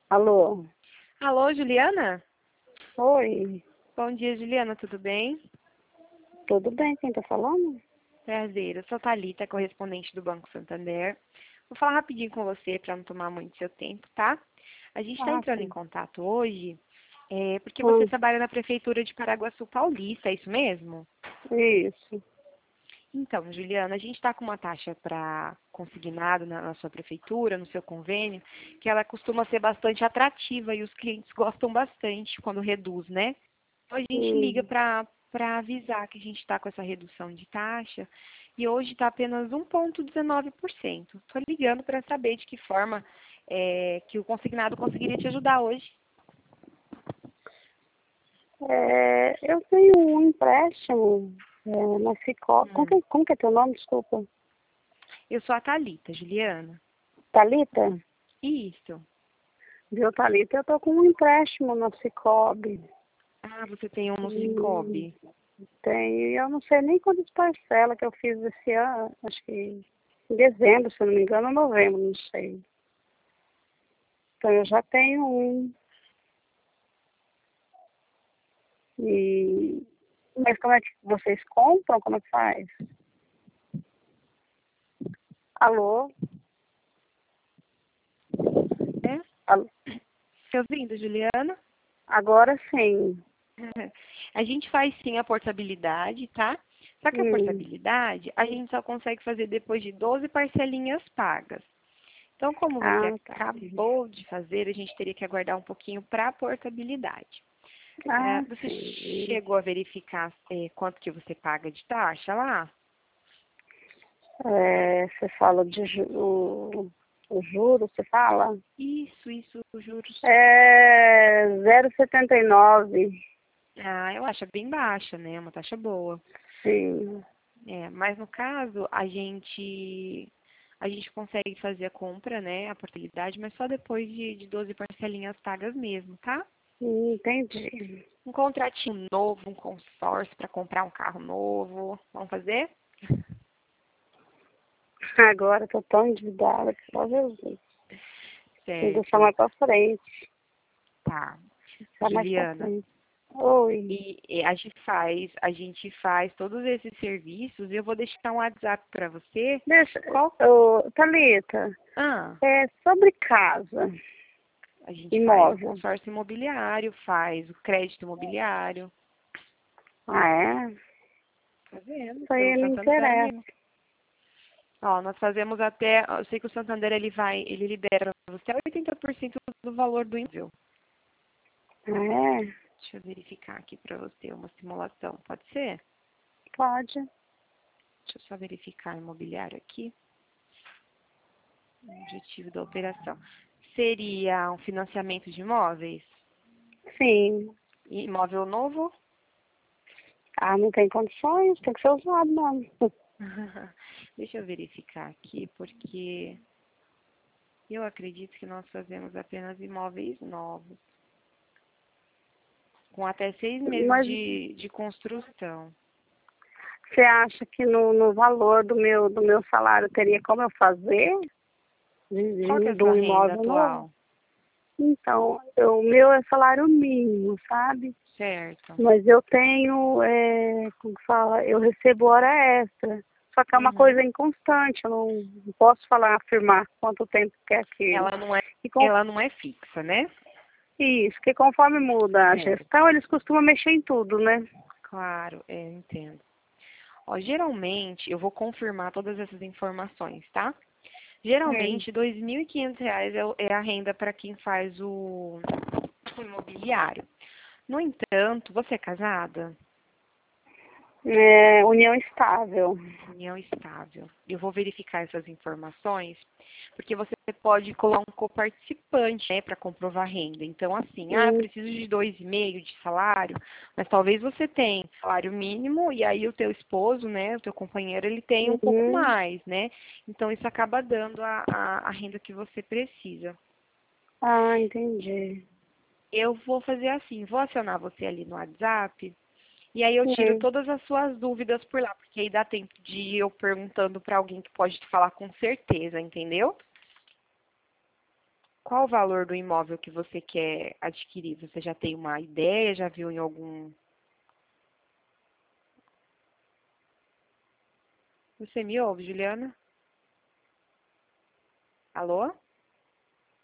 Alô? Alô, Juliana? Oi, Bom dia, Juliana, tudo bem? tudo bem? Quem tá falando? Prazer, eu sou Thalita, correspondente do Banco Santander. Vou falar rapidinho com você para não tomar muito seu tempo, tá? A gente está Ah, entrando em sim. contato hoje porque você Hum, trabalha na Prefeitura de Paraguaçu Paulista, é isso mesmo? isso. Então, Juliana, a gente está com uma taxa para consignado na sua prefeitura, no seu convênio, que ela costuma ser bastante atrativa e os clientes gostam bastante quando reduz, né? Então, a gente liga Hum. para avisar que a gente está com essa redução de taxa e hoje está apenas 1,19%. Estou ligando para saber de que forma que o consignado conseguiria te ajudar hoje. Eu tenho um empréstimo na Cicobi. Hum. Como que é teu nome? Desculpa. Eu sou a Thalita, Juliana. Thalita? Isso. Viu, Thalita? Eu tô com um empréstimo na Cicobi. Ah, você tem um no Hum, Cicobi. Tenho, e eu não sei nem quantas parcelas que eu fiz esse ano. Acho que em dezembro, se eu não me engano, ou novembro, não sei. Então eu já tenho um. E... Mas como é que vocês compram? Como é que faz? Alô? É? Alô? Tá ouvindo, Juliana? Agora sim. A gente faz sim a portabilidade, tá? Só que a Hum. portabilidade a gente só consegue fazer depois de 12 parcelinhas pagas. Então, como você Ah, tá. acabou de fazer, a gente teria que aguardar um pouquinho para a portabilidade. Ah, Você sim. chegou a verificar quanto que você paga de taxa lá? Você fala de o juro, você fala? Isso, juros. É 0,79. Ah, eu acho bem baixa, né? Uma taxa boa. Sim. Mas no caso, a gente consegue fazer a compra, né, a portabilidade, mas só depois de 12 parcelinhas pagas mesmo, tá? Entendi. Um contratinho novo, um consórcio para comprar um carro novo, vamos fazer? Agora eu tô tão endividada que só Jesus. Tem que deixar Certo, mais pra frente. tá. Deixar mais pra Juliana, frente. Oi. e a gente faz todos esses serviços e eu vou deixar um WhatsApp para você. Deixa. Qual? Thalita, Ah, sobre casa, a gente faz o imóvel. consórcio imobiliário, faz o crédito imobiliário. Ah, é? Fazemos Isso pelo aí me Santander interessa. mesmo. Ó, nós fazemos até, eu sei que o Santander ele libera para você 80% do valor do imóvel. Ah, é? Deixa eu verificar aqui para você uma simulação, pode ser? Pode. Deixa eu só verificar a imobiliário aqui, o objetivo da operação. Seria um financiamento de imóveis? Sim. Imóvel novo? Ah, não tem condições, tem que ser usado mesmo. Deixa eu verificar aqui, porque eu acredito que nós fazemos apenas imóveis novos, com até 6 meses Mas de construção. você acha que no valor do meu salário teria como eu fazer Qual que é a de sua um renda imóvel novo? atual? Então, o meu é salário mínimo, sabe? Certo. Mas eu tenho, como que fala, eu recebo hora extra. Só que é uma Uhum. coisa inconstante, eu não posso falar, afirmar quanto tempo que é aquilo. Ela não é, E ela não é fixa, né? isso, que conforme muda a Certo. gestão, eles costumam mexer em tudo, né? Claro, entendo. Ó, geralmente, eu vou confirmar todas essas informações, tá? É. Geralmente, R$ 2.500 é a renda para quem faz o imobiliário. No entanto, você é casada? União estável. União estável. Eu vou verificar essas informações, porque você pode colar um coparticipante, né, para comprovar a renda. Então, assim, eu Hum, preciso de 2,5 de salário, mas talvez você tenha salário mínimo e aí o teu esposo, né, o teu companheiro, ele tem um pouco uhum. mais, né? Então, isso acaba dando a renda que você precisa. Ah, entendi. Eu vou fazer assim, vou acionar você ali no WhatsApp. E aí eu tiro Hum. todas as suas dúvidas por lá, porque aí dá tempo de ir eu perguntando para alguém que pode te falar com certeza, entendeu? Qual o valor do imóvel que você quer adquirir? Você já tem uma ideia? Já viu em algum... Você me ouve, Juliana? Alô?